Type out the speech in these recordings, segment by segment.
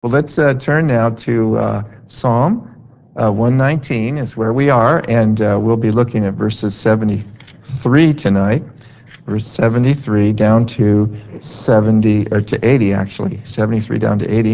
Well, let's turn now to Psalm 119 is where we are, and we'll be looking at verses 73 tonight, verse 73 down to 70, or to 80 actually, 73 down to 80.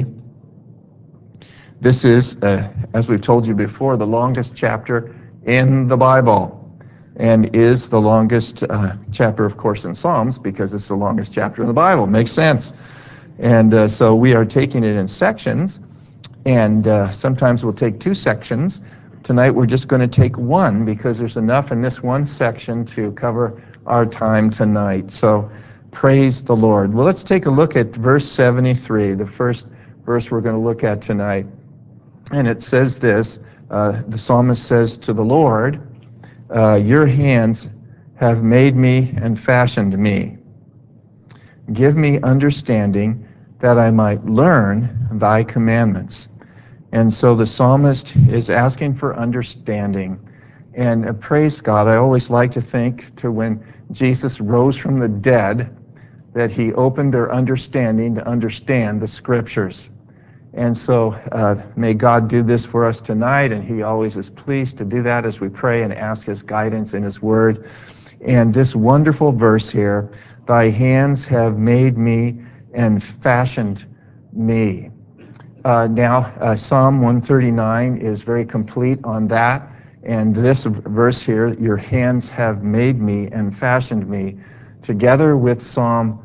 This is, as we've told you before, the longest chapter in the Bible, and is the longest chapter, of course, in Psalms, because it's the longest chapter in the Bible. Makes sense. And so we are taking it in sections, and sometimes we'll take two sections. Tonight we're just going to take one, because there's enough in this one section to cover our time tonight. So praise the Lord. Well, let's take a look at verse 73, the first verse we're going to look at tonight. And it says this, the psalmist says to the Lord, your hands have made me and fashioned me. Give me understanding that I might learn thy commandments. And so the psalmist is asking for understanding. And praise God, I always like to think to when Jesus rose from the dead, that he opened their understanding to understand the scriptures. And so may God do this for us tonight, and he always is pleased to do that as we pray and ask his guidance in his word. And this wonderful verse here, thy hands have made me and fashioned me. Now, Psalm 139 is very complete on that. And this verse here, your hands have made me and fashioned me, together with Psalm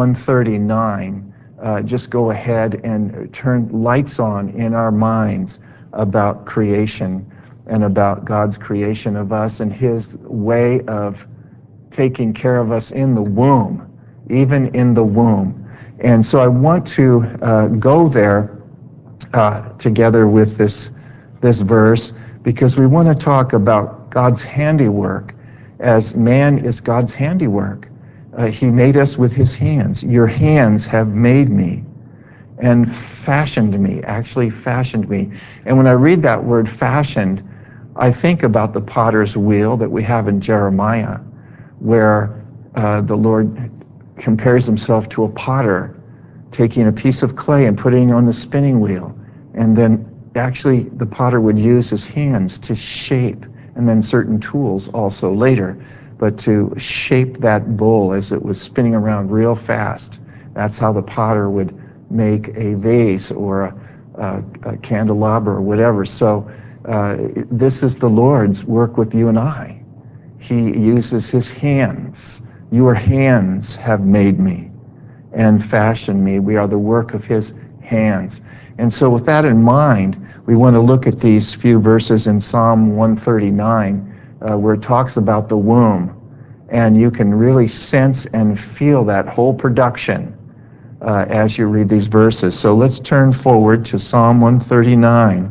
139, just go ahead and turn lights on in our minds about creation and about God's creation of us and his way of taking care of us in the womb, even in the womb. And so I want to go there together with this verse, because we want to talk about God's handiwork, as man is God's handiwork. He made us with his hands. Your hands have made me and fashioned me, actually fashioned me. And when I read that word fashioned, I think about the potter's wheel that we have in Jeremiah, where the Lord compares himself to a potter, taking a piece of clay and putting it on the spinning wheel. And then actually the potter would use his hands to shape, and then certain tools also later, but to shape that bowl as it was spinning around real fast. That's how the potter would make a vase or a candelabra or whatever. So this is the Lord's work with you and I. He uses his hands. Your hands have made me and fashioned me. We are the work of his hands. And so with that in mind, we want to look at these few verses in Psalm 139, where it talks about the womb. And you can really sense and feel that whole production as you read these verses. So let's turn forward to Psalm 139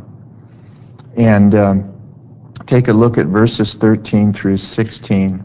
and take a look at verses 13 through 16.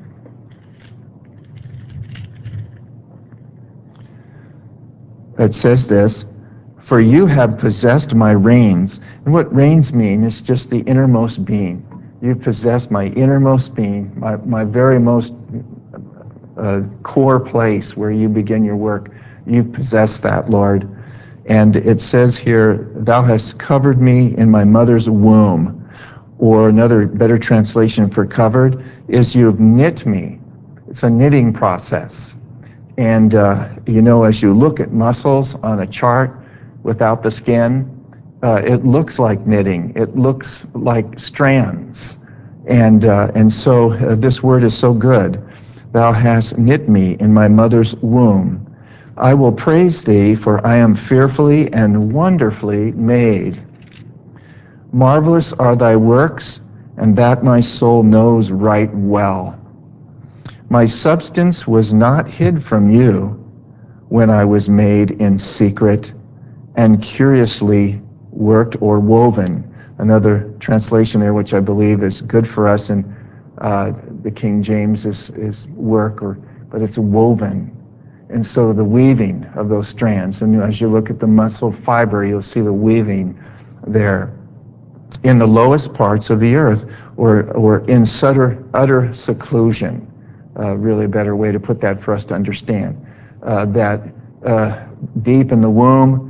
It says this, for you have possessed my reins. And what reins mean is just the innermost being. You've possessed my innermost being, my very most core place where you begin your work. You've possessed that, Lord. And it says here, thou hast covered me in my mother's womb. Or another better translation for covered is you have knit me. It's a knitting process. And as you look at muscles on a chart without the skin, it looks like knitting. It looks like strands. And so this word is so good. Thou hast knit me in my mother's womb. I will praise thee, for I am fearfully and wonderfully made. Marvelous are thy works, and that my soul knows right well. My substance was not hid from you when I was made in secret and curiously worked or woven. Another translation there, which I believe is good for us in the King James, is work, but it's woven. And so the weaving of those strands, and as you look at the muscle fiber, you'll see the weaving there. In the lowest parts of the earth, or in utter seclusion, really a better way to put that for us to understand, that deep in the womb,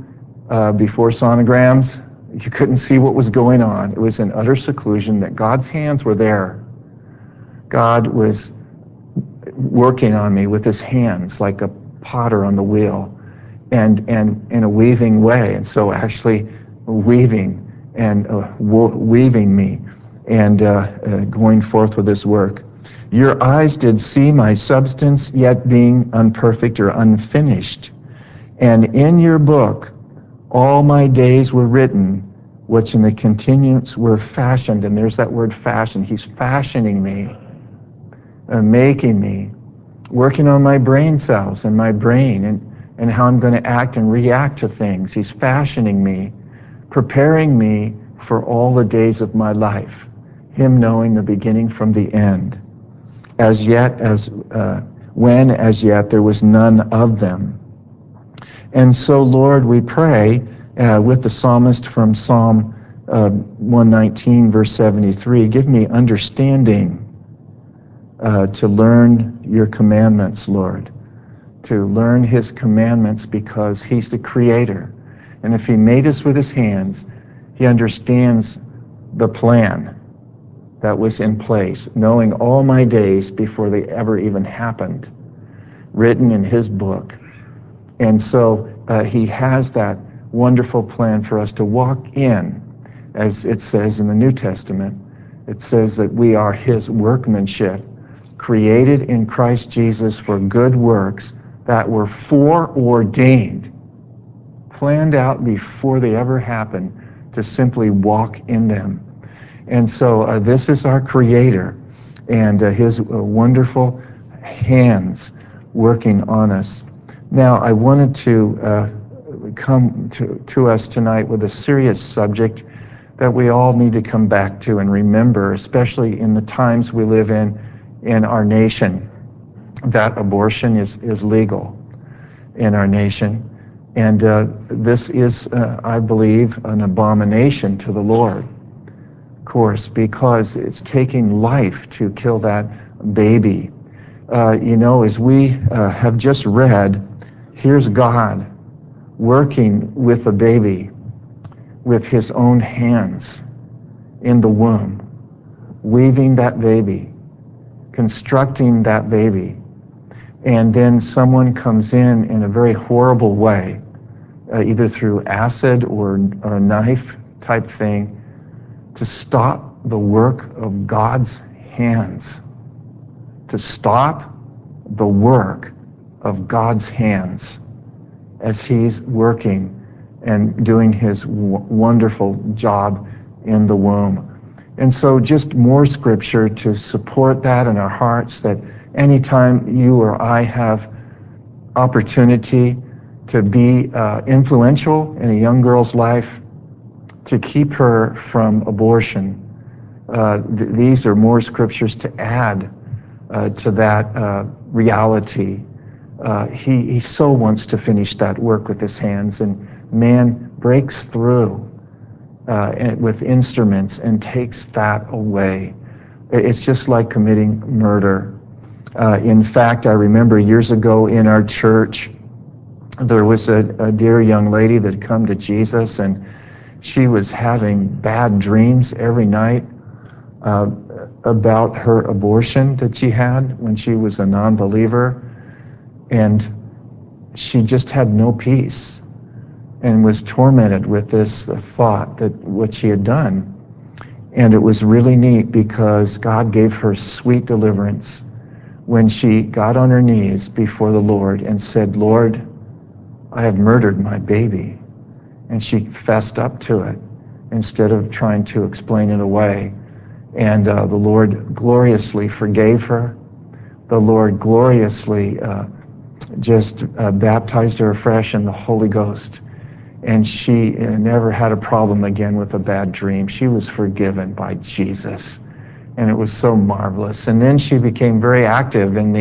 before sonograms. You couldn't see what was going on. It was in utter seclusion that God's hands were there. God was working on me with his hands like a potter on the wheel, and in a weaving way. And so actually weaving and weaving me and going forth with his work. Your eyes did see my substance, yet being unperfect or unfinished. And in your book all my days were written, which in the continuance were fashioned. And there's that word fashion. He's fashioning me, making me, working on my brain cells and my brain and how I'm going to act and react to things. He's fashioning me, preparing me for all the days of my life, him knowing the beginning from the end. As yet, when as yet there was none of them. And so, Lord, we pray with the psalmist from Psalm 119, verse 73, give me understanding to learn your commandments, Lord, to learn his commandments because he's the creator. And if he made us with his hands, he understands the plan that was in place, knowing all my days before they ever even happened, written in his book. And so he has that wonderful plan for us to walk in, as it says in the New Testament. It says that we are his workmanship, created in Christ Jesus for good works that were foreordained, planned out before they ever happened, to simply walk in them. And so this is our Creator and his wonderful hands working on us. Now, I wanted to come to us tonight with a serious subject that we all need to come back to and remember, especially in the times we live in our nation, that abortion is legal in our nation. And this is, I believe, an abomination to the Lord, of course, because it's taking life to kill that baby. As we have just read, here's God working with a baby with his own hands in the womb, weaving that baby, constructing that baby, and then someone comes in a very horrible way, either through acid or a knife type thing, to stop the work of God's hands, to stop the work of God's hands as he's working and doing his wonderful job in the womb. And so just more scripture to support that in our hearts, that anytime you or I have opportunity to be influential in a young girl's life, to keep her from abortion, these are more scriptures to add to that reality. He so wants to finish that work with his hands, and man breaks through with instruments and takes that away. It's just like committing murder. In fact, I remember years ago in our church, there was a dear young lady that had come to Jesus, and she was having bad dreams every night about her abortion that she had when she was a non-believer. And she just had no peace and was tormented with this thought that what she had done. And it was really neat because God gave her sweet deliverance when she got on her knees before the Lord and said, Lord, I have murdered my baby. And she fessed up to it instead of trying to explain it away. And the Lord gloriously forgave her. The Lord gloriously just baptized her afresh in the Holy Ghost. And she never had a problem again with a bad dream. She was forgiven by Jesus. And it was so marvelous. And then she became very active in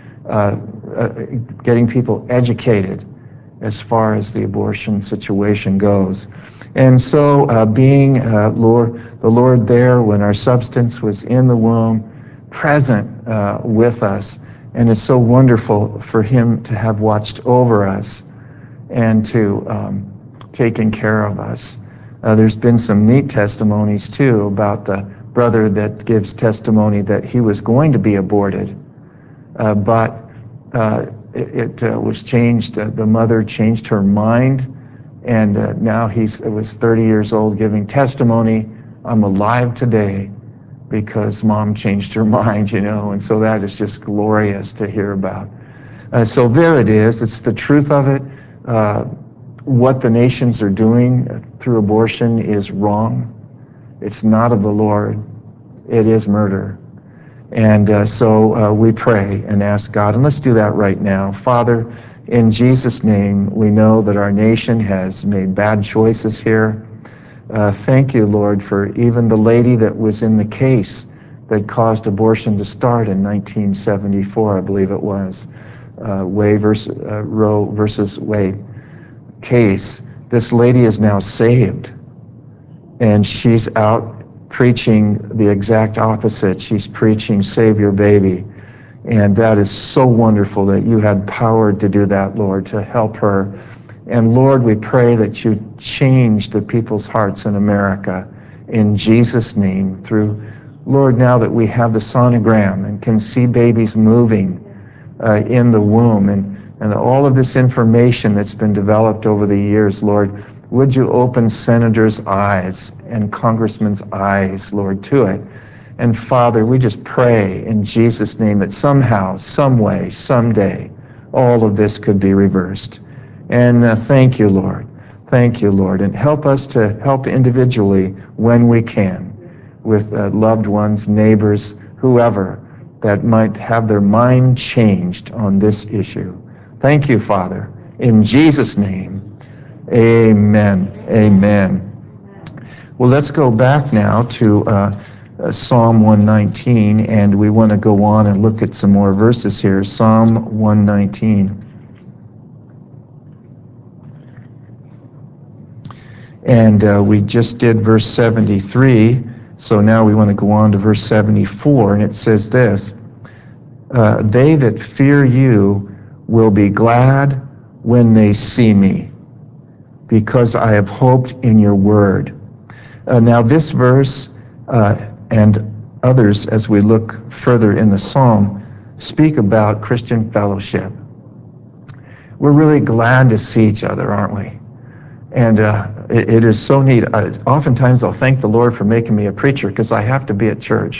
the getting people educated as far as the abortion situation goes. And so being the Lord there when our substance was in the womb, present with us, and it's so wonderful for him to have watched over us and to taken care of us. There's been some neat testimonies too about the brother that gives testimony that he was going to be aborted, but it was changed. The mother changed her mind, and now he was 30 years old giving testimony. I'm alive today because mom changed her mind, and so that is just glorious to hear about. So there it is. It's the truth of it. What the nations are doing through abortion is wrong. It's not of the Lord. It is murder. And so we pray and ask God, and let's do that right now. Father, in Jesus' name, we know that our nation has made bad choices here. Thank you, Lord, for even the lady that was in the case that caused abortion to start in 1974, I believe it was, Roe versus Wade case. This lady is now saved, and she's out preaching the exact opposite. She's preaching save your baby. And that is so wonderful that you had power to do that, Lord, to help her. And Lord, we pray that you change the people's hearts in America in Jesus' name through, Lord, now that we have the sonogram and can see babies moving in the womb and all of this information that's been developed over the years, Lord, would you open senators' eyes and congressmen's eyes, Lord, to it. And Father, we just pray in Jesus' name that somehow, some way, someday, all of this could be reversed. And thank you, Lord. Thank you, Lord. And help us to help individually when we can with loved ones, neighbors, whoever that might have their mind changed on this issue. Thank you, Father. In Jesus' name, amen. Amen. Well, let's go back now to Psalm 119, and we want to go on and look at some more verses here. Psalm 119. And we just did verse 73, so now we want to go on to verse 74, and it says this, they that fear you will be glad when they see me, because I have hoped in your word. Now this verse and others, as we look further in the psalm, speak about Christian fellowship. We're really glad to see each other, aren't we? And it is so neat. Oftentimes I'll thank the Lord for making me a preacher because I have to be at church.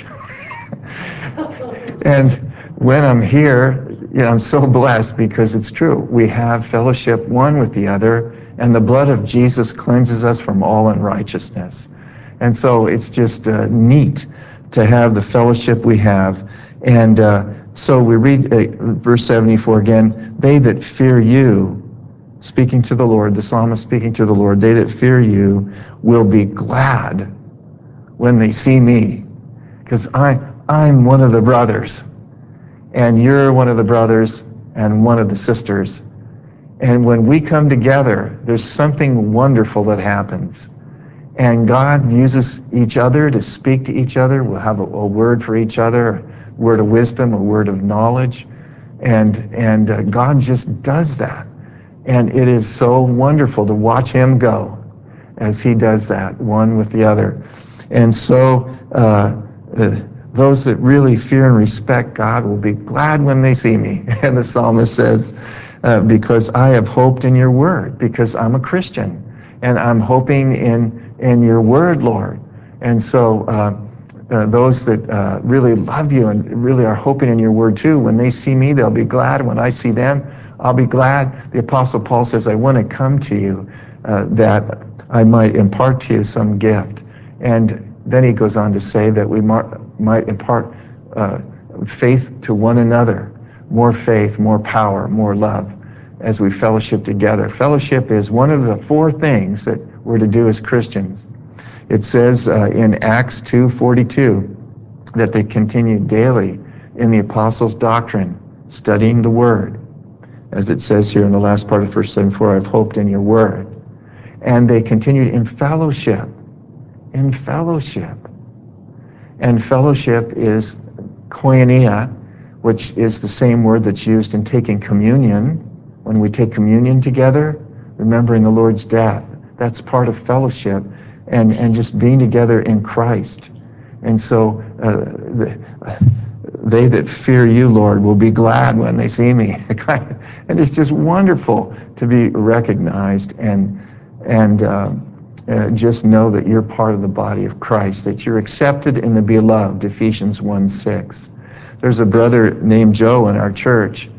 And when I'm here, I'm so blessed because it's true. We have fellowship one with the other, and the blood of Jesus cleanses us from all unrighteousness. And so it's just neat to have the fellowship we have. And so we read verse 74 again, they that fear you, speaking to the Lord, the psalmist speaking to the Lord, they that fear you will be glad when they see me, because I'm one of the brothers, and you're one of the brothers and one of the sisters. And when we come together, there's something wonderful that happens. And God uses each other to speak to each other. We'll have a word for each other, a word of wisdom, a word of knowledge. And God just does that. And it is so wonderful to watch him go as he does that, one with the other. And so those that really fear and respect God will be glad when they see me. And the psalmist says, because I have hoped in your word, because I'm a Christian, and I'm hoping in your word, Lord. And so those that really love you and really are hoping in your word too, when they see me, they'll be glad. When I see them, I'll be glad. The Apostle Paul says, I want to come to you that I might impart to you some gift. And then he goes on to say that we might impart faith to one another, more faith, more power, more love as we fellowship together. Fellowship is one of the four things that we're to do as Christians. It says in Acts 2:42 that they continued daily in the apostles' doctrine, studying the word. As it says here in the last part of verse 74, I've hoped in your word. And they continued in fellowship. In fellowship. And fellowship is koinonia, which is the same word that's used in taking communion. When we take communion together, remembering the Lord's death, That's part of fellowship and just being together in Christ. And so they that fear you, Lord, will be glad when they see me. And it's just wonderful to be recognized and just know that you're part of the body of Christ, that you're accepted in the beloved, Ephesians 1:6. There's a brother named Joe in our church,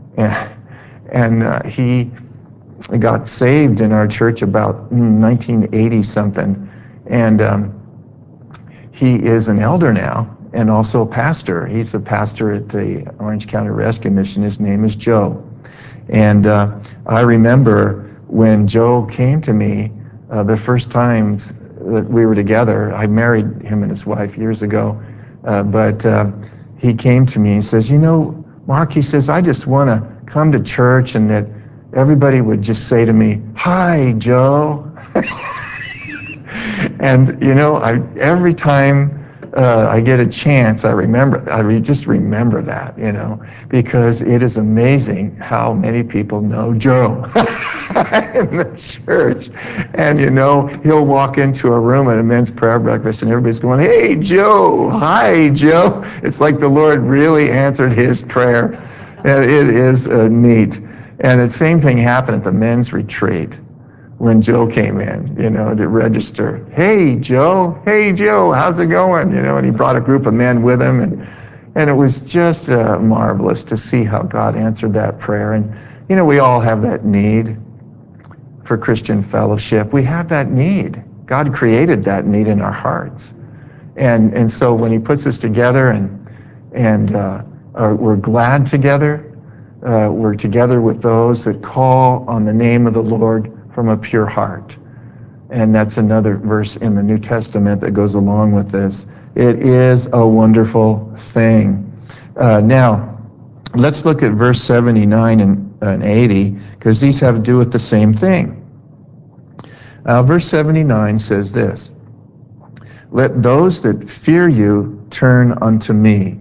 and he got saved in our church about 1980 something, and he is an elder now and also a pastor. He's a pastor at the Orange County Rescue Mission. His name is Joe. And I remember when Joe came to me the first times that we were together. I married him and his wife years ago, but he came to me and says, Mark, he says, I just want to come to church and that everybody would just say to me, "Hi, Joe." And every time I get a chance, I just remember that, because it is amazing how many people know Joe in the church. And he'll walk into a room at a men's prayer breakfast and everybody's going, "Hey, Joe, hi, Joe." It's like the Lord really answered his prayer. And it is neat. And the same thing happened at the men's retreat when Joe came in, to register. "Hey, Joe. Hey, Joe. How's it going?" And he brought a group of men with him, and it was just marvelous to see how God answered that prayer. And we all have that need for Christian fellowship. We have that need. God created that need in our hearts, and so when He puts us together and we're glad together. We're together with those that call on the name of the Lord from a pure heart. And that's another verse in the New Testament that goes along with this. It is a wonderful thing. Now, let's look at verse 79 and 80, because these have to do with the same thing. Verse 79 says this: "Let those that fear you turn unto me."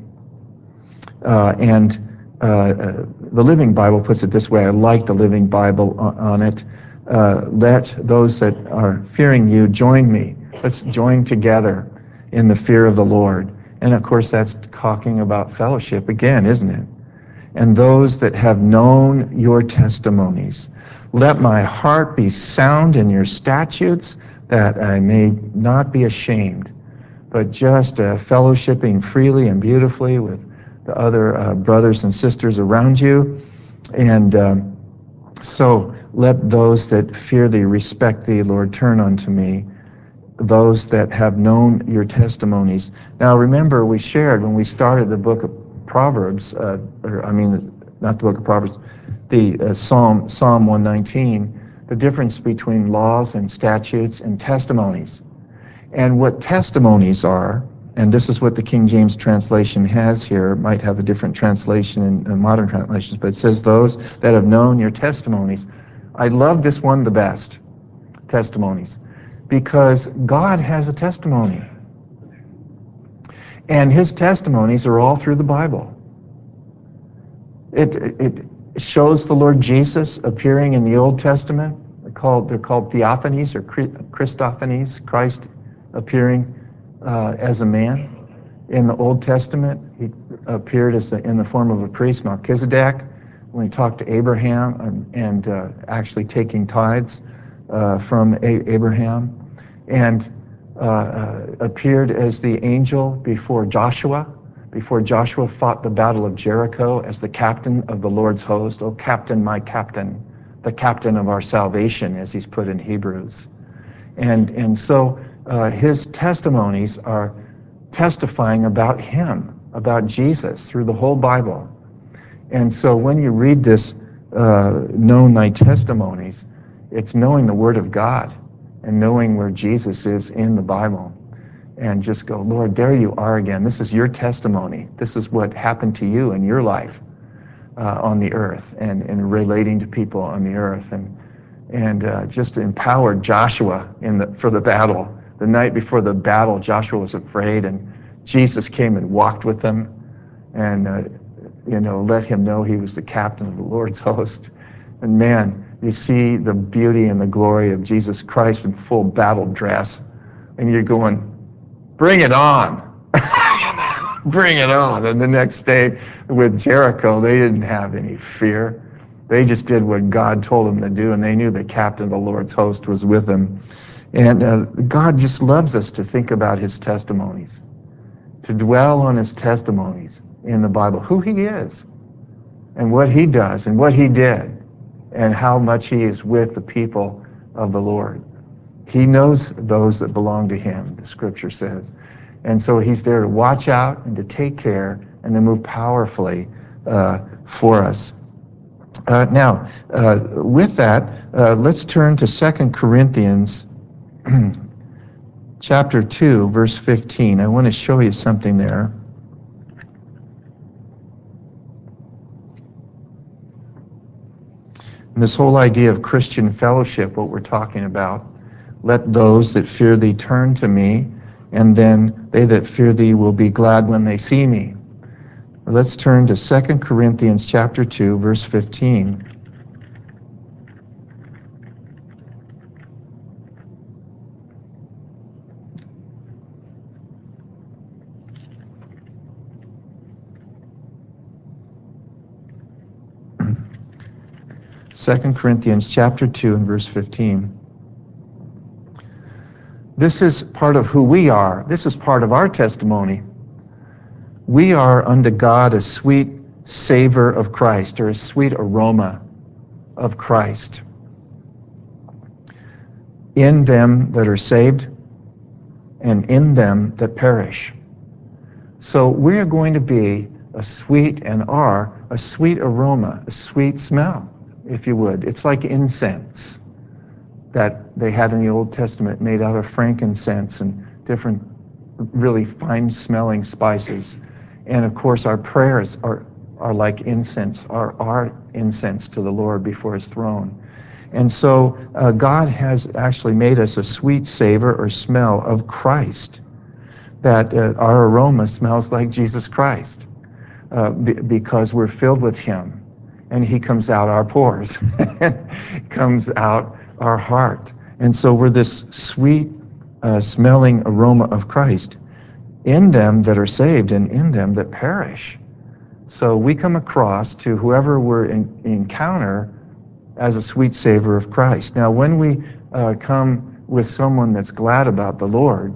The Living Bible puts it this way. I like the Living Bible on it. Let those that are fearing you join me. Let's join together in the fear of the Lord. And of course, that's talking about fellowship again, isn't it? "And those that have known your testimonies. Let my heart be sound in your statutes, that I may not be ashamed," but just fellowshipping freely and beautifully with the other brothers and sisters around you. And so let those that fear thee, respect thee, Lord, turn unto me, those that have known your testimonies. Now remember, we shared when we started the book of Proverbs, not the book of Proverbs, the Psalm 119, the difference between laws and statutes and testimonies. And what testimonies are, and this is what the King James translation has here. It might have a different translation in modern translations, but it says those that have known your testimonies. I love this one the best, testimonies, because God has a testimony. And His testimonies are all through the Bible. It shows the Lord Jesus appearing in the Old Testament. They're called theophanies or Christophanies, Christ appearing as a man. In the Old Testament, He appeared in the form of a priest, Melchizedek, when He talked to Abraham and actually taking tithes from Abraham, and appeared as the angel before Joshua fought the battle of Jericho as the captain of the Lord's host. "Oh, captain, my captain, the captain of our salvation," as he's put in Hebrews. And so His testimonies are testifying about Him, about Jesus, through the whole Bible. And so when you read this, "Know thy testimonies," it's knowing the Word of God and knowing where Jesus is in the Bible. And just go, "Lord, there you are again. This is your testimony. This is what happened to you in your life on the earth and relating to people on the earth." And just empowered Joshua for the battle. The night before the battle, Joshua was afraid, and Jesus came and walked with him and let him know he was the captain of the Lord's host. And man, you see the beauty and the glory of Jesus Christ in full battle dress, and you're going, bring it on. Bring it on. And the next day with Jericho, they didn't have any fear. They just did what God told them to do, and they knew the captain of the Lord's host was with them. And God just loves us to think about his testimonies, to dwell on his testimonies in the Bible, who he is and what he does and what he did and how much he is with the people of the Lord. He knows those that belong to him, the scripture says. And so he's there to watch out and to take care and to move powerfully for us. With that, let's turn to 2 Corinthians chapter 2, verse 15. I want to show you something there. And this whole idea of Christian fellowship, what we're talking about, let those that fear thee turn to me, and then they that fear thee will be glad when they see me. Let's turn to 2 Corinthians chapter 2, verse 15. Second Corinthians chapter 2 and verse 15. This is part of who we are. This is part of our testimony. We are unto God a sweet savor of Christ, or a sweet aroma of Christ, in them that are saved and in them that perish. So we're going to be a sweet and are a sweet aroma, a sweet smell, if you would. It's like incense that they had in the Old Testament, made out of frankincense and different really fine smelling spices. And of course our prayers are like incense, are incense to the Lord before his throne. And so God has actually made us a sweet savor or smell of Christ, that our aroma smells like Jesus Christ because we're filled with him, and he comes out our pores, comes out our heart. And so we're this sweet smelling aroma of Christ in them that are saved and in them that perish. So we come across to whoever we're encounter as a sweet savor of Christ. Now, when we come with someone that's glad about the Lord,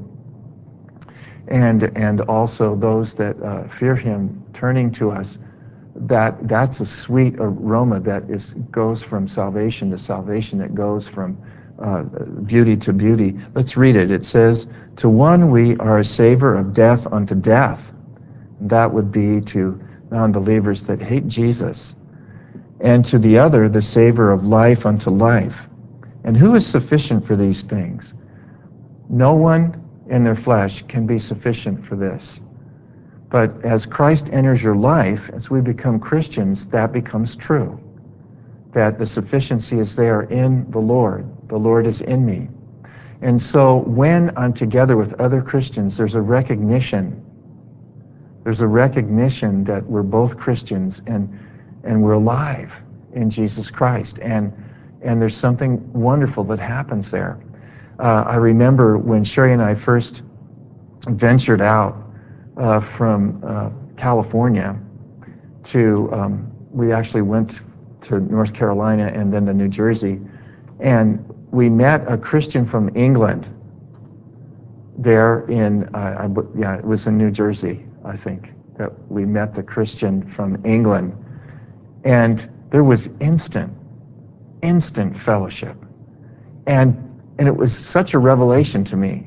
and also those that fear him turning to us, that's a sweet aroma that goes from salvation to salvation, that goes from beauty to beauty. Let's read it. It says, to one we are a savor of death unto death. That would be to non-believers that hate Jesus. And to the other, the savor of life unto life. And who is sufficient for these things? No one in their flesh can be sufficient for this. But as Christ enters your life, as we become Christians, that becomes true. That the sufficiency is there in the Lord. The Lord is in me. And so when I'm together with other Christians, there's a recognition. There's a recognition that we're both Christians and we're alive in Jesus Christ. And there's something wonderful that happens there. I remember when Sherry and I first ventured out from California to, we actually went to North Carolina and then to New Jersey, and we met a Christian from England there in, it was in New Jersey, I think, that we met the Christian from England. And there was instant fellowship. And it was such a revelation to me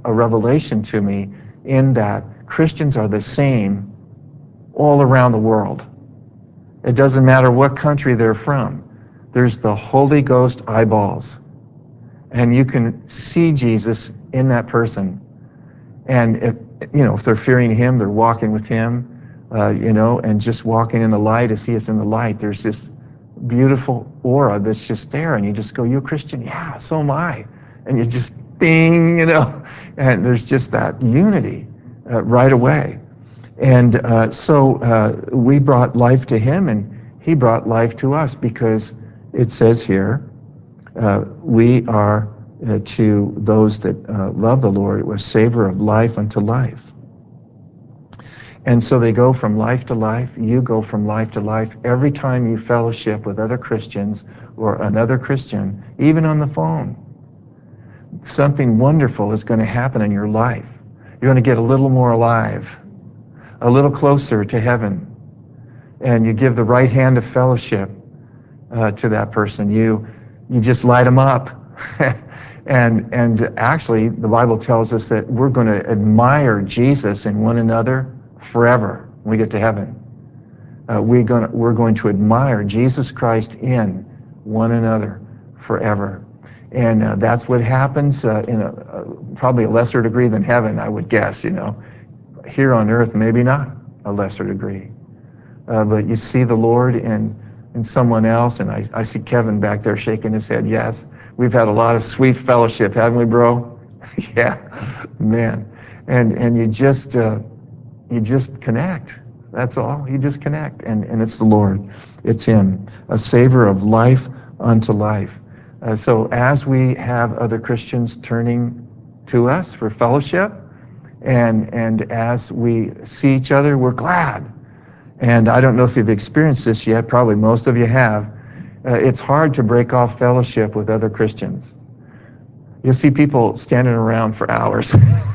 in that Christians are the same all around the world. It doesn't matter what country they're from. There's the Holy Ghost eyeballs. And you can see Jesus in that person. And if they're fearing him, they're walking with him, and just walking in the light as he is in the light. There's this beautiful aura that's just there, and you just go, you're a Christian? Yeah, so am I. And you just ding, and there's just that unity right away. And so we brought life to him, and he brought life to us because it says here, we are to those that love the Lord, it was savor of life unto life. And so they go from life to life. You go from life to life. Every time you fellowship with other Christians or another Christian, even on the phone, something wonderful is going to happen in your life. You're going to get a little more alive, a little closer to heaven. And you give the right hand of fellowship to that person. You just light them up. and actually, the Bible tells us that we're going to admire Jesus in one another forever when we get to heaven. We're going to admire Jesus Christ in one another forever. And that's what happens in probably a lesser degree than heaven, I would guess, Here on earth, maybe not a lesser degree. But you see the Lord in someone else, and I see Kevin back there shaking his head. Yes, we've had a lot of sweet fellowship, haven't we, bro? Yeah, man. And you just connect. That's all. You just connect, and it's the Lord. It's Him, a savor of life unto life. So as we have other Christians turning to us for fellowship, and as we see each other, we're glad. And I don't know if you've experienced this yet. Probably most of you have. It's hard to break off fellowship with other Christians. You'll see people standing around for hours.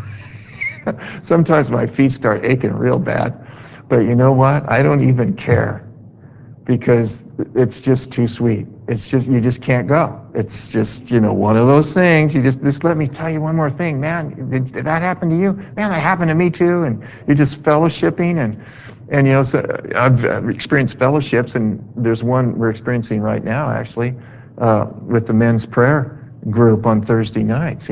Sometimes my feet start aching real bad. But you know what? I don't even care, because it's just too sweet. It's just, you just can't go. It's just, one of those things. You just let me tell you one more thing, man. Did that happen to you? Man, that happened to me too. And you're just fellowshipping, and so I've experienced fellowships, and there's one we're experiencing right now, actually, with the men's prayer group on Thursday nights.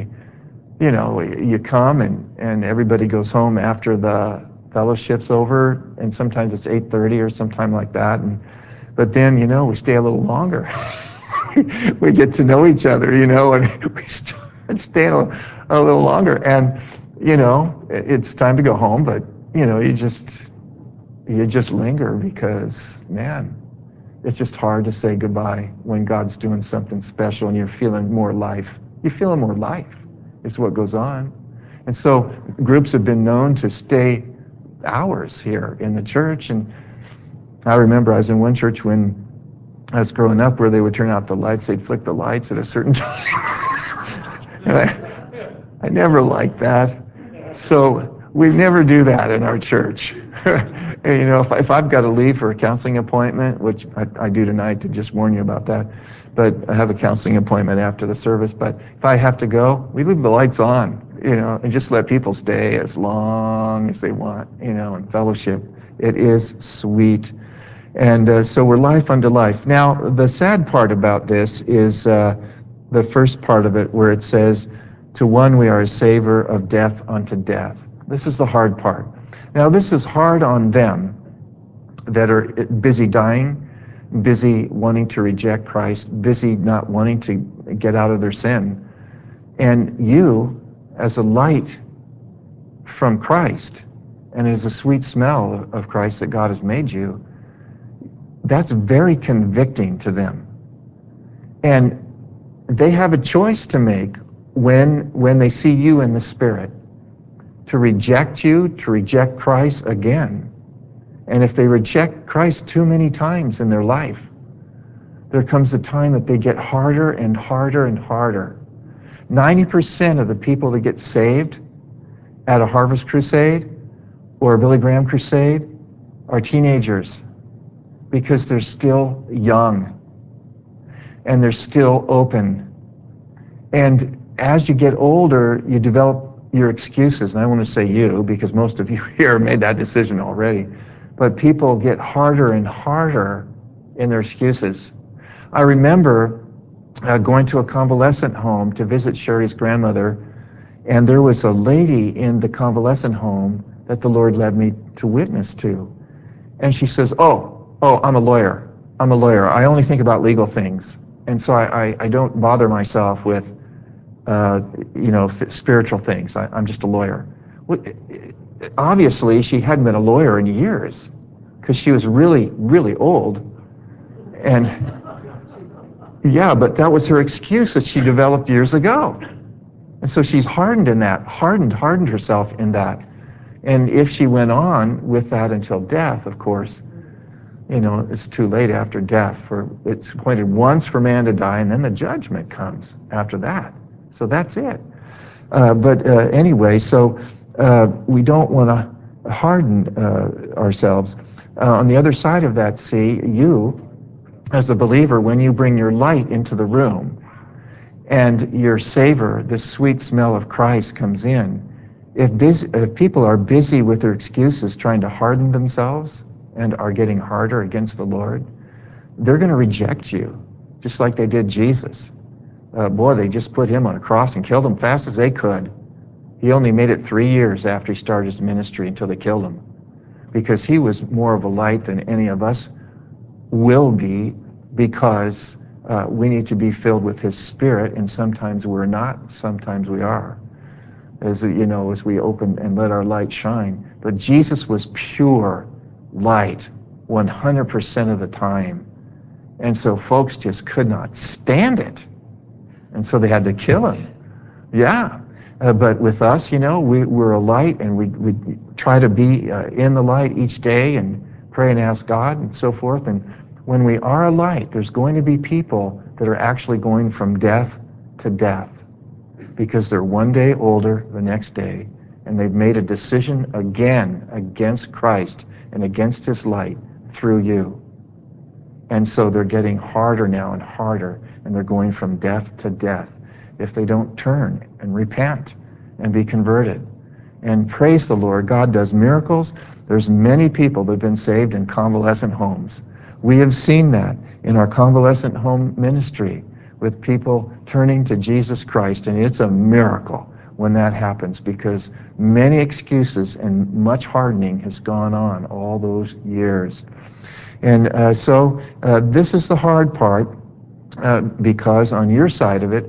You come and everybody goes home after the fellowship's over, and sometimes it's 8:30 or sometime like that. But then, we stay a little longer. We get to know each other, and we start staying a little longer. And, it's time to go home, but, you just linger, because, man, it's just hard to say goodbye when God's doing something special and you're feeling more life. You're feeling more life is what goes on. And so groups have been known to stay hours here in the church. And I remember I was in one church when I was growing up where they would turn out the lights. They'd flick the lights at a certain time. And I never liked that. So we never do that in our church. And, if I've got to leave for a counseling appointment, which I do tonight, to just warn you about that, but I have a counseling appointment after the service. But if I have to go, we leave the lights on, and just let people stay as long as they want, in fellowship. It is sweet. And so we're life unto life. Now, the sad part about this is the first part of it, where it says, to one we are a savor of death unto death. This is the hard part. Now, this is hard on them that are busy dying, busy wanting to reject Christ, busy not wanting to get out of their sin. And you, as a light from Christ, and as a sweet smell of Christ that God has made you, that's very convicting to them. And they have a choice to make when they see you in the Spirit, to reject you, to reject Christ again. And if they reject Christ too many times in their life, there comes a time that they get harder and harder and harder. 90% of the people that get saved at a Harvest Crusade or a Billy Graham crusade are teenagers, because they're still young and they're still open. And as you get older, you develop your excuses. And I want to say you, because most of you here made that decision already. But people get harder and harder in their excuses. I remember going to a convalescent home to visit Sherry's grandmother, and there was a lady in the convalescent home that the Lord led me to witness to. And she says, oh, I'm a lawyer. I only think about legal things. And so I don't bother myself with spiritual things. I'm just a lawyer. Obviously, she hadn't been a lawyer in years, because she was really, really old. And Yeah, but that was her excuse that she developed years ago. And so she's hardened in that, hardened herself in that. And if she went on with that until death, of course, it's too late after death. For it's appointed once for man to die, and then the judgment comes after that. So that's it. But anyway, so we don't want to harden ourselves. On the other side of that, see, you, as a believer, when you bring your light into the room and your savor, the sweet smell of Christ comes in, if people are busy with their excuses trying to harden themselves and are getting harder against the Lord, they're going to reject you, just like they did Jesus. Boy, they just put him on a cross and killed him fast as they could. He only made it 3 years after he started his ministry until they killed him, because he was more of a light than any of us will be, because we need to be filled with his Spirit, and sometimes we're not, sometimes we are, as we open and let our light shine. But Jesus was pure light 100% of the time, and so folks just could not stand it, and so they had to kill him. Yeah. But with us, we're a light, and we try to be in the light each day and pray and ask God and so forth. And when we are a light, there's going to be people that are actually going from death to death, because they're one day older the next day, and they've made a decision again against Christ and against his light through you. And so they're getting harder now and harder, and they're going from death to death if they don't turn and repent and be converted. And praise the Lord, God does miracles. There's many people that have been saved in convalescent homes. We have seen that in our convalescent home ministry, with people turning to Jesus Christ, and it's a miracle when that happens, because many excuses and much hardening has gone on all those years. And so this is the hard part, because on your side of it,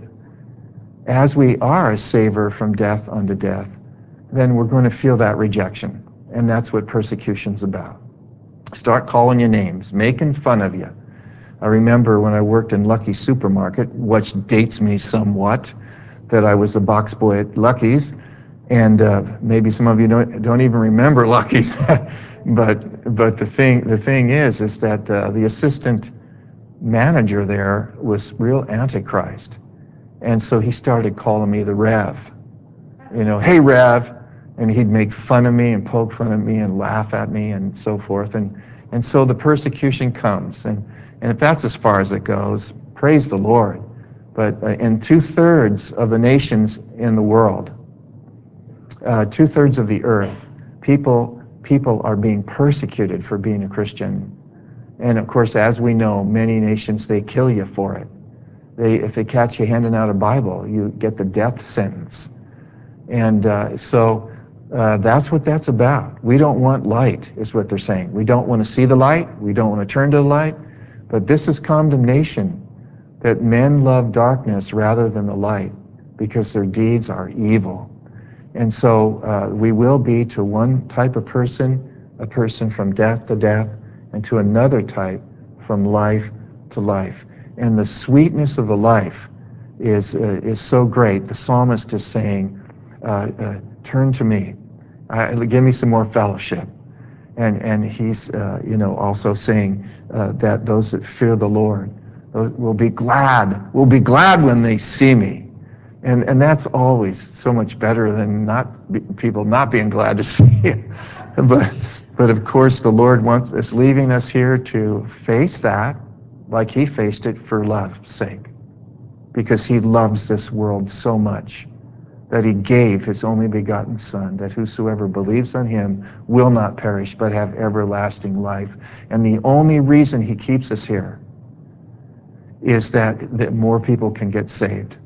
as we are a saver from death unto death, then we're going to feel that rejection. And that's what persecution's about. Start calling you names, making fun of you. I remember when I worked in Lucky's Supermarket, which dates me somewhat, that I was a box boy at Lucky's, and maybe some of you don't even remember Lucky's, but the thing is that the assistant manager there was real antichrist. And so he started calling me the Rev. Hey, Rev. And he'd make fun of me and poke fun at me and laugh at me and so forth. And so the persecution comes. And if that's as far as it goes, praise the Lord. But in 2/3 of the nations in the world, 2/3 of the earth, people are being persecuted for being a Christian. And of course, as we know, many nations, they kill you for it. If they catch you handing out a Bible, you get the death sentence. And so that's what that's about. We don't want light, is what they're saying. We don't want to see the light. We don't want to turn to the light. But this is condemnation, that men love darkness rather than the light, because their deeds are evil. And so we will be to one type of person, a person from death to death, and to another type from life to life. And the sweetness of the life is so great. The psalmist is saying, turn to me, give me some more fellowship. And he's also saying that those that fear the Lord will be glad when they see me. And that's always so much better than people not being glad to see you. But of course, the Lord is leaving us here to face that like he faced it for love's sake, because he loves this world so much that he gave his only begotten Son, that whosoever believes on him will not perish but have everlasting life. And the only reason he keeps us here is that more people can get saved.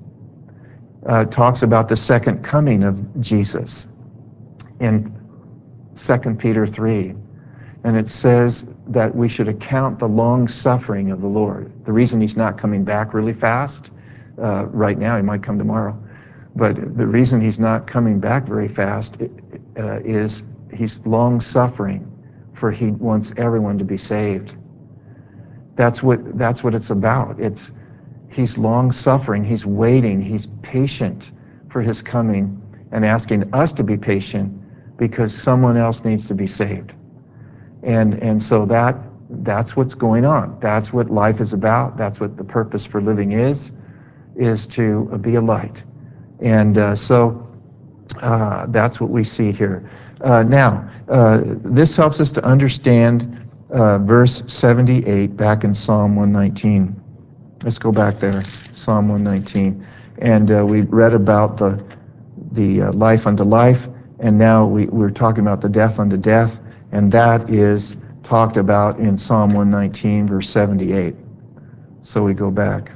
Talks about the second coming of Jesus in 2 Peter 3. And it says that we should account the long suffering of the Lord. The reason he's not coming back really fast, right now, he might come tomorrow, but the reason he's not coming back very fast is he's long suffering, for he wants everyone to be saved. That's what it's about. He's long-suffering. He's waiting. He's patient for his coming and asking us to be patient because someone else needs to be saved. And so that's what's going on. That's what life is about. That's what the purpose for living is to be a light. And so that's what we see here. Now, this helps us to understand verse 78 back in Psalm 119. Let's go back there, Psalm 119. And we read about the life unto life, and now we're talking about the death unto death, and that is talked about in Psalm 119, verse 78. So we go back.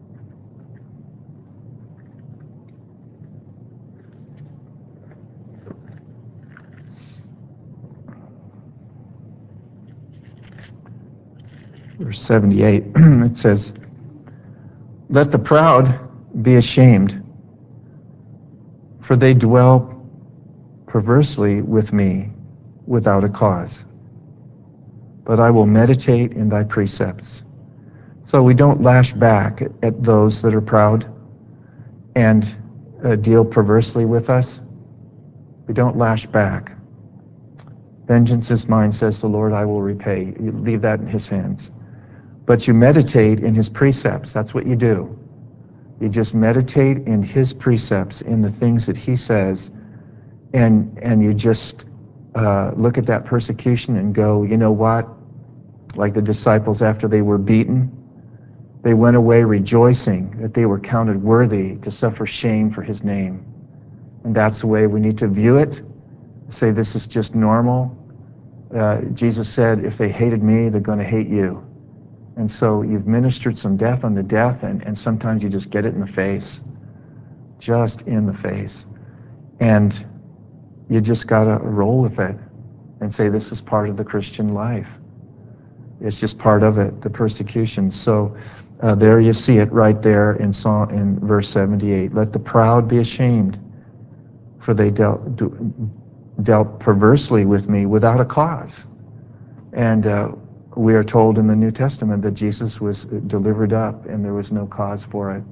Verse 78, it says, "Let the proud be ashamed, for they dwell perversely with me without a cause. But I will meditate in thy precepts." So we don't lash back at those that are proud and deal perversely with us. We don't lash back. "Vengeance is mine, says the Lord, I will repay." You leave that in his hands. But you meditate in his precepts. That's what you do. You just meditate in his precepts, in the things that he says, and you just look at that persecution and go, you know what? Like the disciples after they were beaten, they went away rejoicing that they were counted worthy to suffer shame for his name. And that's the way we need to view it. Say this is just normal. Jesus said, if they hated me, they're going to hate you. And so you've ministered some death unto death, and sometimes you just get it in the face. Just in the face. And you just got to roll with it and say this is part of the Christian life. It's just part of it, the persecution. So there you see it right there in verse 78. "Let the proud be ashamed, for they dealt perversely with me without a cause." And we are told in the New Testament that Jesus was delivered up and there was no cause for it.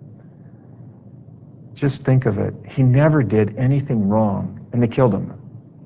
Just think of it. He never did anything wrong, and they killed him.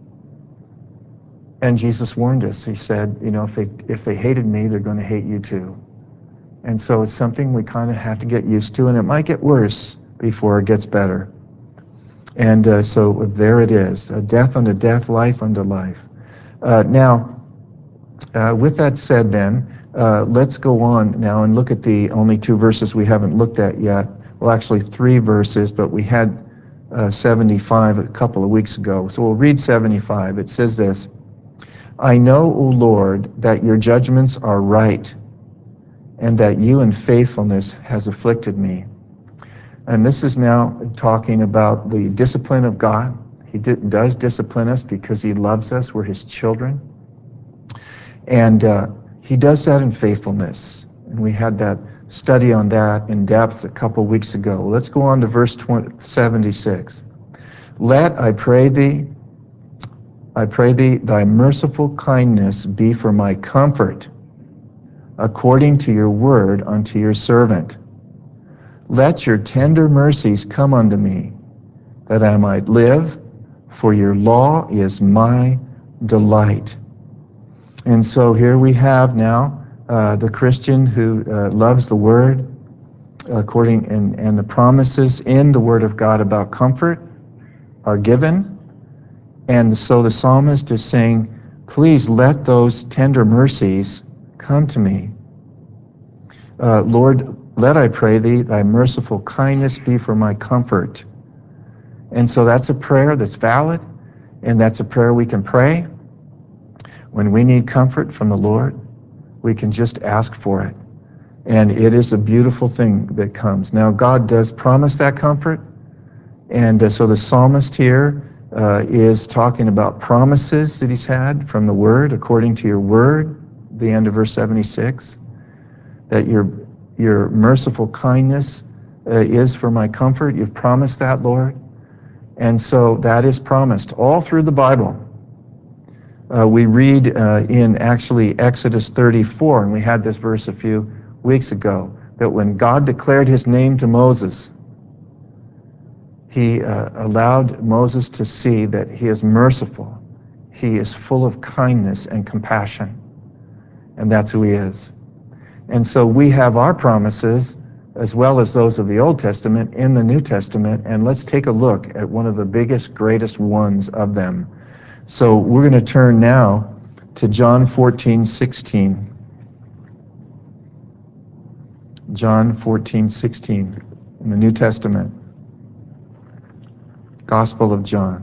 And Jesus warned us. He said, you know, if they hated me, they're going to hate you too. And so it's something we kind of have to get used to, and it might get worse before it gets better. And so there it is, death unto death, life unto life. Now, with that said then, let's go on now and look at the only two verses we haven't looked at yet. Well, actually 3 verses, but we had 75 a couple of weeks ago. So we'll read 75. It says this, "I know, O Lord, that your judgments are right, and that you in faithfulness has afflicted me." And this is now talking about the discipline of God. He does discipline us because he loves us. We're his children. And he does that in faithfulness. And we had that study on that in depth a couple weeks ago. Let's go on to verse 76. "Let, I pray thee, thy merciful kindness be for my comfort, according to your word unto your servant. Let your tender mercies come unto me, that I might live, for your law is my delight." And so here we have now the Christian who loves the Word, and the promises in the Word of God about comfort are given. And so the psalmist is saying, please let those tender mercies come to me. "Lord, let, I pray thee, thy merciful kindness be for my comfort." And so that's a prayer that's valid, and that's a prayer we can pray. When we need comfort from the Lord, we can just ask for it. And it is a beautiful thing that comes. Now, God does promise that comfort. And so the psalmist here is talking about promises that he's had from the Word, according to your word, the end of verse 76, that your merciful kindness is for my comfort. You've promised that, Lord. And so that is promised all through the Bible. We read in actually Exodus 34, and we had this verse a few weeks ago, that when God declared his name to Moses, he allowed Moses to see that he is merciful. He is full of kindness and compassion. And that's who he is. And so we have our promises, as well as those of the Old Testament, in the New Testament. And let's take a look at one of the biggest, greatest ones of them. So we're going to turn now to John 14:16. John 14:16 in the New Testament. Gospel of John.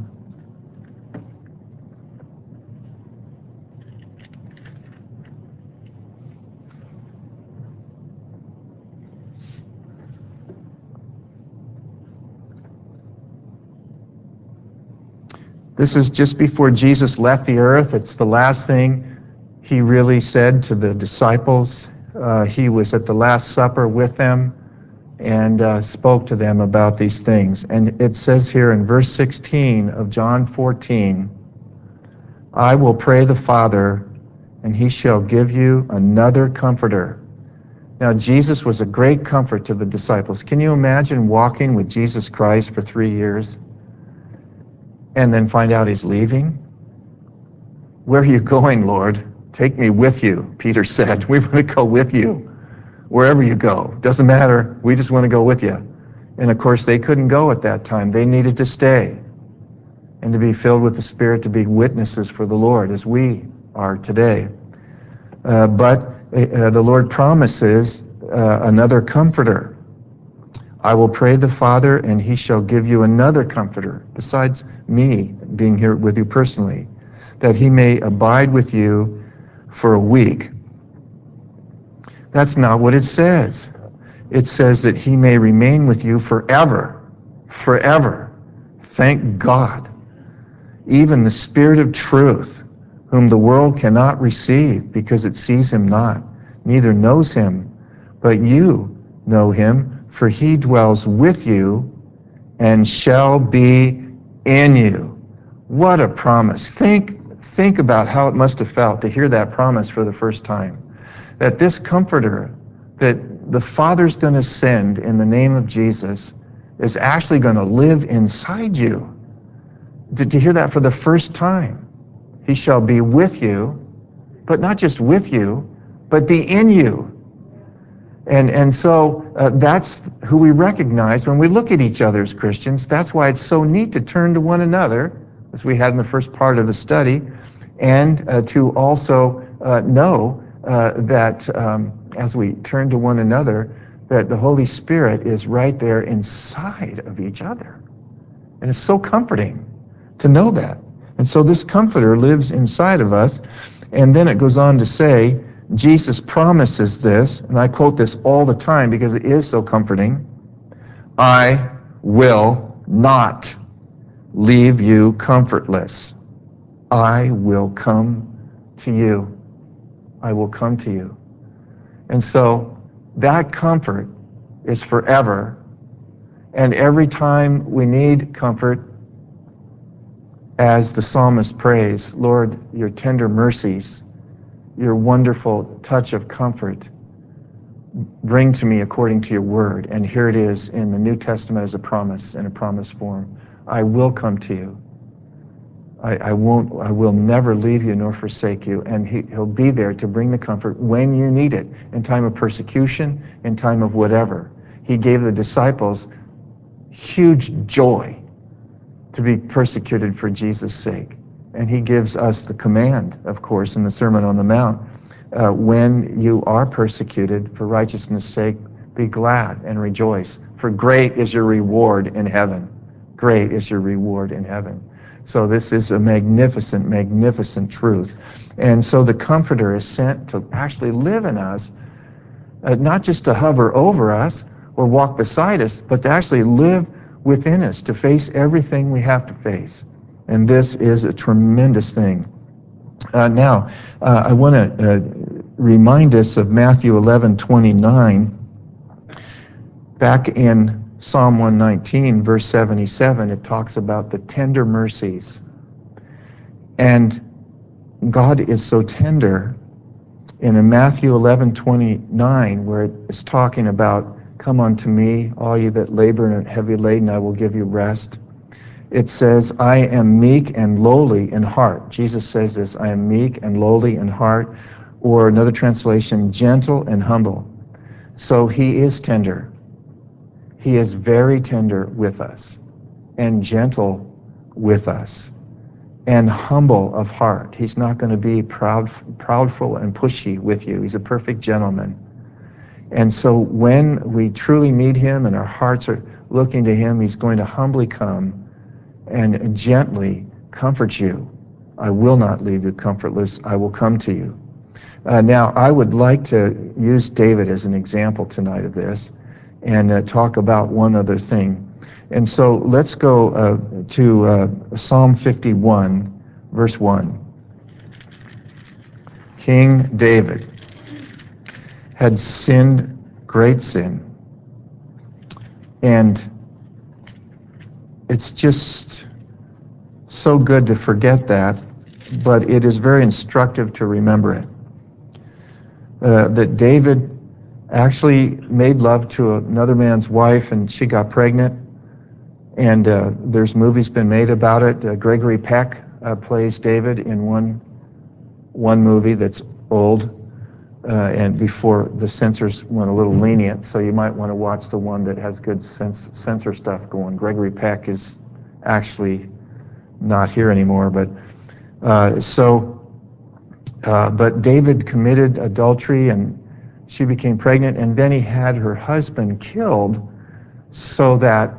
This is just before Jesus left the earth. It's the last thing he really said to the disciples. He was at the Last Supper with them and spoke to them about these things. And it says here in verse 16 of John 14, I will pray the Father, and he shall give you another comforter. Now, Jesus was a great comfort to the disciples. Can you imagine walking with Jesus Christ for 3 years and then find out he's leaving? Where are you going, Lord? Take me with you, Peter said. We want to go with you. Wherever you go, doesn't matter. We just want to go with you. And of course, they couldn't go at that time. They needed to stay and to be filled with the Spirit, to be witnesses for the Lord, as we are today. But the Lord promises another comforter. I will pray the Father, and he shall give you another comforter, besides me being here with you personally, that he may abide with you for a week. That's not what it says. It says that he may remain with you forever. Forever. Thank God. Even the Spirit of truth, whom the world cannot receive because it sees him not, neither knows him, but you know him, for he dwells with you and shall be in you. What a promise. Think about how it must have felt to hear that promise for the first time. That this comforter that the Father's going to send in the name of Jesus is actually going to live inside you. To hear that for the first time. He shall be with you, but not just with you, but be in you. And so that's who we recognize when we look at each other as Christians. That's why it's so neat to turn to one another, as we had in the first part of the study, and to also know that as we turn to one another, that the Holy Spirit is right there inside of each other. And it's so comforting to know that. And so this comforter lives inside of us. And then it goes on to say, Jesus promises this, and I quote this all the time because it is so comforting, I will not leave you comfortless. I will come to you. I will come to you. And so that comfort is forever. And every time we need comfort, as the psalmist prays, Lord, your tender mercies, your wonderful touch of comfort, bring to me according to your word. And here it is in the New Testament as a promise, in a promise form. I will come to you. I will never leave you nor forsake you. And he'll be there to bring the comfort when you need it, in time of persecution, in time of whatever. He gave the disciples huge joy to be persecuted for Jesus' sake. And he gives us the command, of course, in the Sermon on the Mount, when you are persecuted for righteousness' sake, be glad and rejoice, for great is your reward in heaven. Great is your reward in heaven. So this is a magnificent, magnificent truth. And so the Comforter is sent to actually live in us, not just to hover over us or walk beside us, but to actually live within us, to face everything we have to face. And this is a tremendous thing. Now, I want to remind us of Matthew 11:29. Back in Psalm 119, verse 77, it talks about the tender mercies. And God is so tender And in Matthew 11:29, where it is talking about, come unto me, all you that labor and are heavy laden, I will give you rest. It says, I am meek and lowly in heart. Jesus says this, I am meek and lowly in heart. Or another translation, gentle and humble. So he is tender. He is very tender with us and gentle with us and humble of heart. He's not going to be proudful and pushy with you. He's a perfect gentleman. And so when we truly need him and our hearts are looking to him, he's going to humbly come and gently comfort you. I will not leave you comfortless. I will come to you. Now, I would like to use David as an example tonight of this and talk about one other thing. And so let's go to Psalm 51, verse 1. King David had sinned great sin. And it's just so good to forget that, but it is very instructive to remember it. That David actually made love to another man's wife and she got pregnant. And there's movies been made about it. Gregory Peck plays David in one movie that's old and before the censors went a little lenient. So you might want to watch the one that has good censor stuff going. Gregory Peck is actually not here anymore, but but David committed adultery and she became pregnant, and then he had her husband killed so that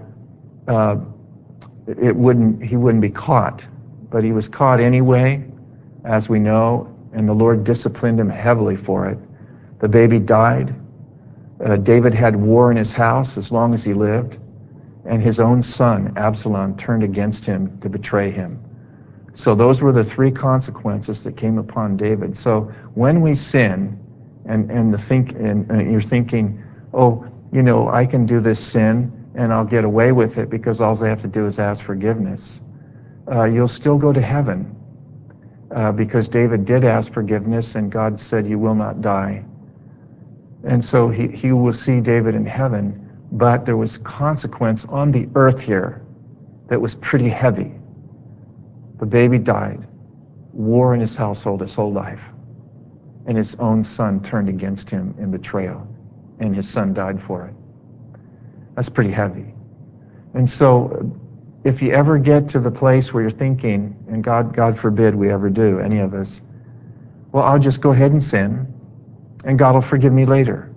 he wouldn't be caught. But he was caught anyway, as we know, and the Lord disciplined him heavily for it. The baby died. David had war in his house as long as he lived, and his own son, Absalom, turned against him to betray him. So those were the three consequences that came upon David. So when we sin, and you're thinking, oh, you know, I can do this sin and I'll get away with it because all I have to do is ask forgiveness. You'll still go to heaven because David did ask forgiveness and God said, you will not die. And so he will see David in heaven, but there was consequence on the earth here that was pretty heavy. The baby died, war in his household his whole life, and his own son turned against him in betrayal, and his son died for it. That's pretty heavy. And so if you ever get to the place where you're thinking, and God forbid we ever do, any of us, well, I'll just go ahead and sin, and God will forgive me later.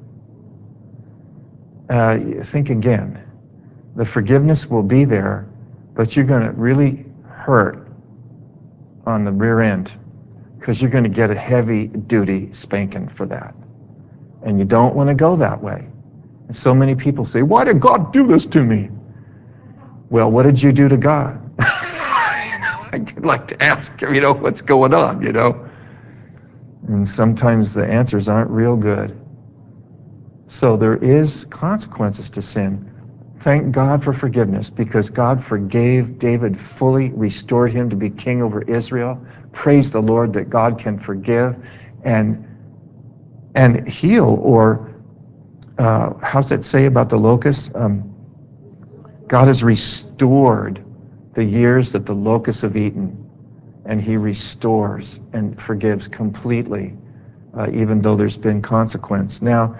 Think again. The forgiveness will be there, but you're going to really hurt on the rear end because you're going to get a heavy-duty spanking for that. And you don't want to go that way. And so many people say, why did God do this to me? Well, what did you do to God? I'd like to ask him, what's going on, And sometimes the answers aren't real good. So there is consequences to sin. Thank God for forgiveness, because God forgave David fully, restored him to be king over Israel. Praise the Lord that God can forgive and heal, or how's that say about the locusts? God has restored the years that the locusts have eaten, and he restores and forgives completely, even though there's been consequence. Now,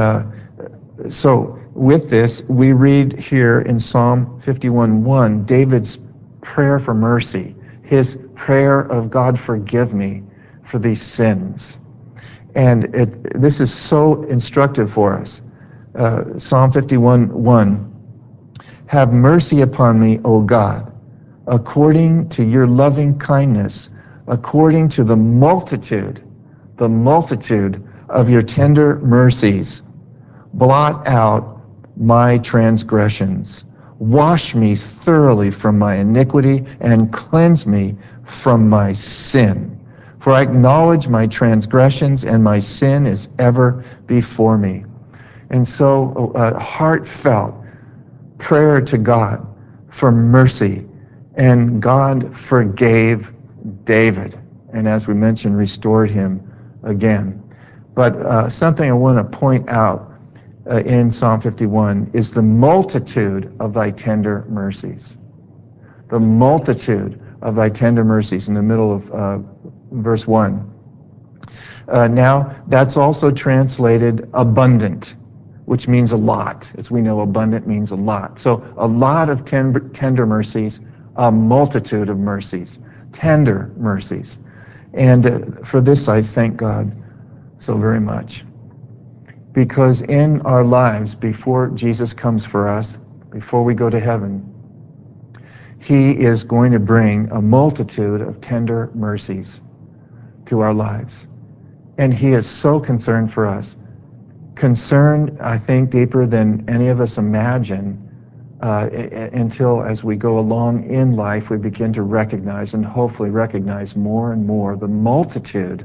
so with this, we read here in Psalm 51:1, David's prayer for mercy, his prayer of God, forgive me for these sins. And this is so instructive for us. Psalm 51:1, have mercy upon me, O God, according to your loving kindness, according to the multitude of your tender mercies. Blot out my transgressions. Wash me thoroughly from my iniquity and cleanse me from my sin. For I acknowledge my transgressions and my sin is ever before me. And so heartfelt prayer to God for mercy. And God forgave David. And as we mentioned, restored him again. But something I want to point out in Psalm 51 is the multitude of thy tender mercies. The multitude of thy tender mercies in the middle of verse 1. Now, that's also translated abundant, which means a lot. As we know, abundant means a lot. So a lot of tender mercies, a multitude of mercies, tender mercies. And for this, I thank God so very much. Because in our lives, before Jesus comes for us, before we go to heaven, he is going to bring a multitude of tender mercies to our lives. And he is so concerned for us. Concerned, I think, deeper than any of us imagine, until as we go along in life, we begin to recognize and hopefully recognize more and more the multitude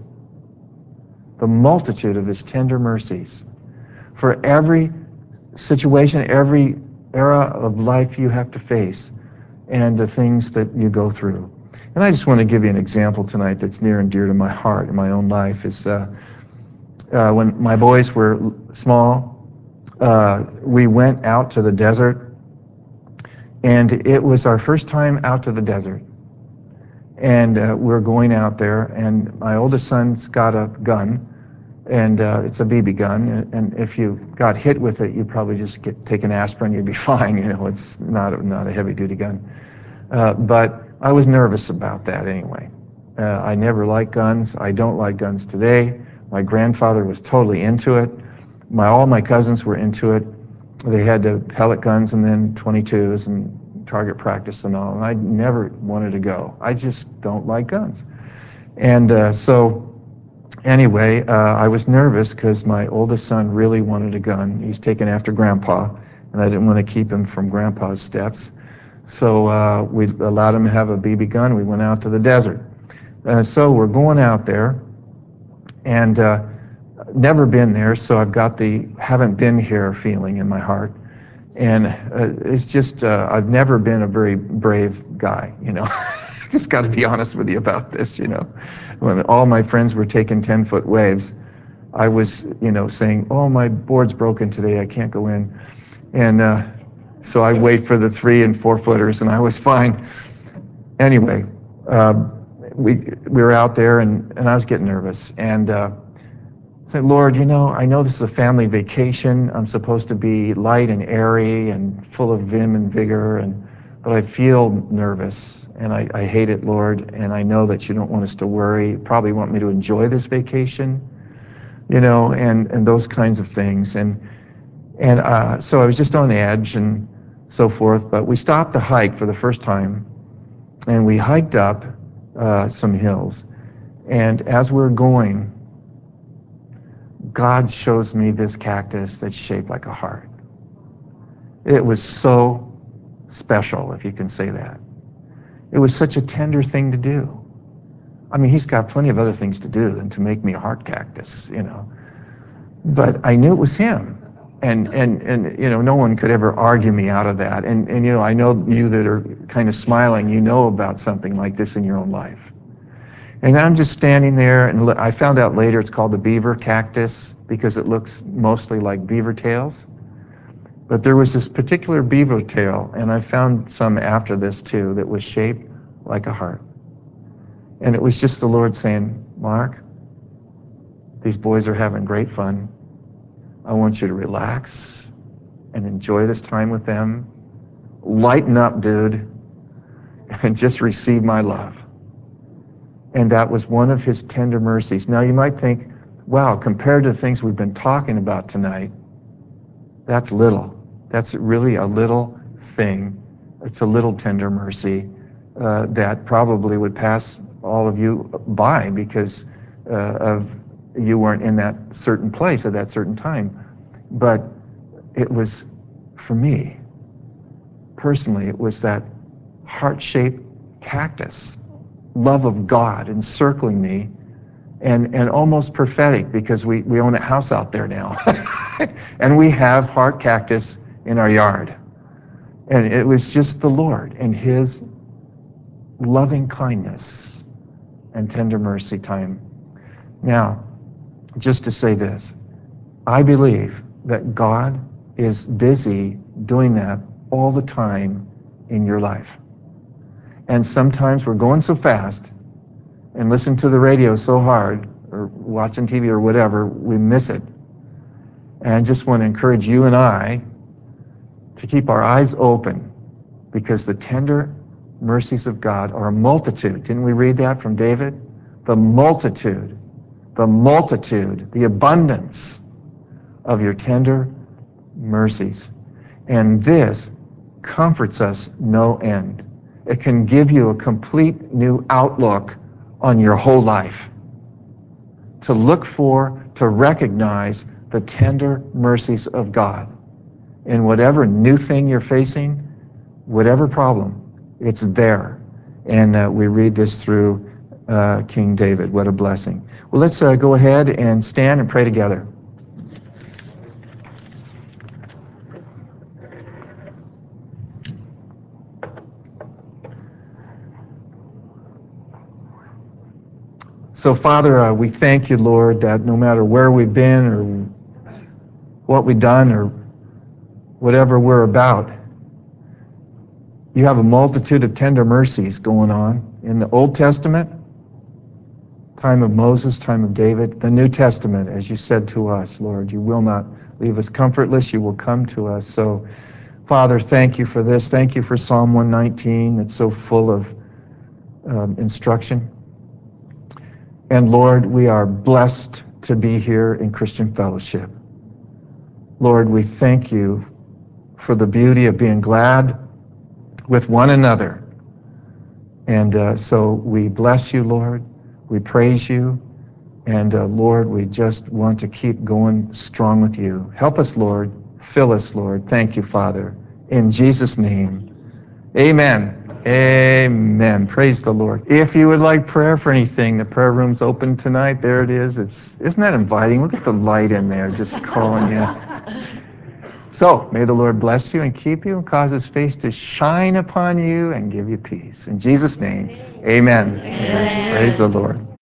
of his tender mercies. For every situation, every era of life you have to face, and the things that you go through. And I just want to give you an example tonight that's near and dear to my heart in my own life. Is when my boys were small, we went out to the desert, and it was our first time out to the desert. And we're going out there, and my oldest son's got a gun, and it's a BB gun, and if you got hit with it, you'd probably just take an aspirin, you'd be fine. It's not a heavy-duty gun. But I was nervous about that anyway. I never liked guns. I don't like guns today. My grandfather was totally into it. All my cousins were into it. They had pellet guns and then 22s and target practice and all, and I never wanted to go. I just don't like guns. And so anyway, I was nervous because my oldest son really wanted a gun. He's taken after Grandpa, and I didn't want to keep him from Grandpa's steps. So we allowed him to have a BB gun. We went out to the desert. So we're going out there, and never been there, so I've got the haven't been here feeling in my heart. And it's just, I've never been a very brave guy, Just got to be honest with you about this, When all my friends were taking 10-foot waves, I was, saying, oh, my board's broken today, I can't go in. And so I'd wait for the 3- and 4-footers, and I was fine. Anyway, we were out there, and I was getting nervous. And said, Lord, I know this is a family vacation. I'm supposed to be light and airy and full of vim and vigor, but I feel nervous, and I hate it, Lord, and I know that you don't want us to worry. You probably want me to enjoy this vacation, and those kinds of things. And so I was just on edge and so forth, but we stopped to hike for the first time, and we hiked up some hills. And as we're going, God shows me this cactus that's shaped like a heart. It was so special, if you can say that. It was such a tender thing to do. I mean, he's got plenty of other things to do than to make me a heart cactus, But I knew it was him. And no one could ever argue me out of that. And I know you that are kind of smiling, about something like this in your own life. And I'm just standing there, and I found out later it's called the beaver cactus because it looks mostly like beaver tails. But there was this particular beaver tail, and I found some after this too, that was shaped like a heart. And it was just the Lord saying, Mark, these boys are having great fun. I want you to relax and enjoy this time with them. Lighten up, dude, and just receive my love. And that was one of his tender mercies. Now you might think, wow, compared to the things we've been talking about tonight, that's little. That's really a little thing. It's a little tender mercy that probably would pass all of you by because of you weren't in that certain place at that certain time. But it was, for me, personally, it was that heart-shaped cactus, love of God encircling me, and almost prophetic because we own a house out there now. And we have heart cactus in our yard. And it was just the Lord and his loving kindness and tender mercy time. Now, just to say this. I believe that God is busy doing that all the time in your life. And sometimes we're going so fast and listening to the radio so hard, or watching TV or whatever, we miss it. And I just want to encourage you and I to keep our eyes open, because the tender mercies of God are a multitude. Didn't we read that from David? The multitude, the abundance of your tender mercies. And this comforts us no end. It can give you a complete new outlook on your whole life. To look for, to recognize the tender mercies of God in whatever new thing you're facing, whatever problem, it's there. And we read this through King David. What a blessing. Well, let's go ahead and stand and pray together. So, Father, we thank you, Lord, that no matter where we've been or what we've done or whatever we're about, you have a multitude of tender mercies going on in the Old Testament, time of Moses, time of David, the New Testament, as you said to us, Lord. You will not leave us comfortless. You will come to us. So, Father, thank you for this. Thank you for Psalm 119. It's so full of instruction. And Lord, we are blessed to be here in Christian Fellowship. Lord, we thank you for the beauty of being glad with one another. And so we bless you, Lord. We praise you. And Lord, we just want to keep going strong with you. Help us, Lord. Fill us, Lord. Thank you, Father. In Jesus' name, amen. Amen. Praise the Lord. If you would like prayer for anything, the prayer room's open tonight. There it is. Isn't that inviting? Look at the light in there just calling you. So, may the Lord bless you and keep you and cause his face to shine upon you and give you peace. In Jesus' name, amen. Amen. Praise the Lord.